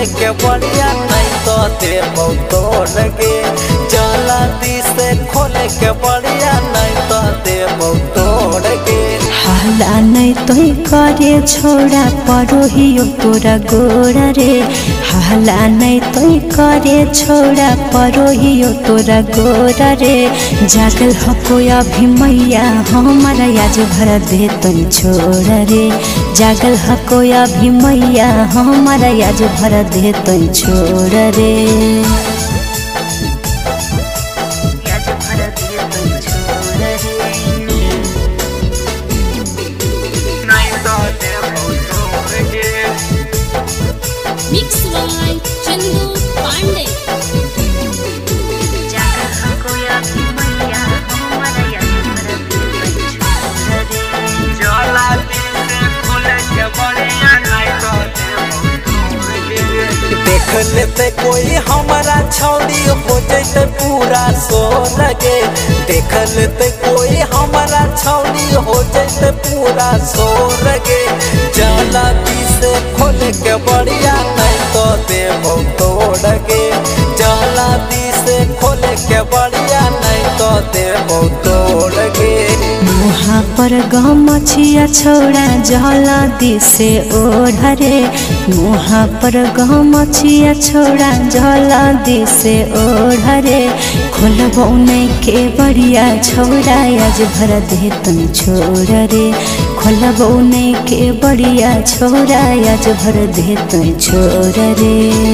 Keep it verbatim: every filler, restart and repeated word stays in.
खोले के बढ़िया नहीं तो दे तोड़ गे जल्दी से खोले के बढ़िया नहीं तो दे तोड़ गे। हाला नहीं तो करे छोड़ा परोहियो तोरा गोरा रे हाला नहीं तो करे छोड़ा परोहियो तोरा गोरा रे जागल हको अभी मैया हमारा आज भर दे तन छोड़ा रे जागल हको अभी मैया हमारा आज भर दे तन छोड़ा रे Mix by Chandu Pandey. देख लेते कोई हमारा छौड़ी हो जैते पूरा सो लगे देख लेते कोई हमारा छौड़ी हो जैते पूरा सो लगे जल्दी से खोले के बढ़िया नहीं तो देबो तोड़ गे जल्दी से खोले के बढ़िया नहीं तो देबो तोड़ गे। मुहा पर गमछिया छोड़ा जल्दी से ओढ़ रे मुहा पर गमछिया छोड़ा जल्दी से ओढ़ रे खोलबो नहीं के बढ़िया छोड़ा आज भर दे तुम छोड़ रे खोलबो नहीं के बढ़िया छोड़ा आज भर दे तुम छोड़ रे।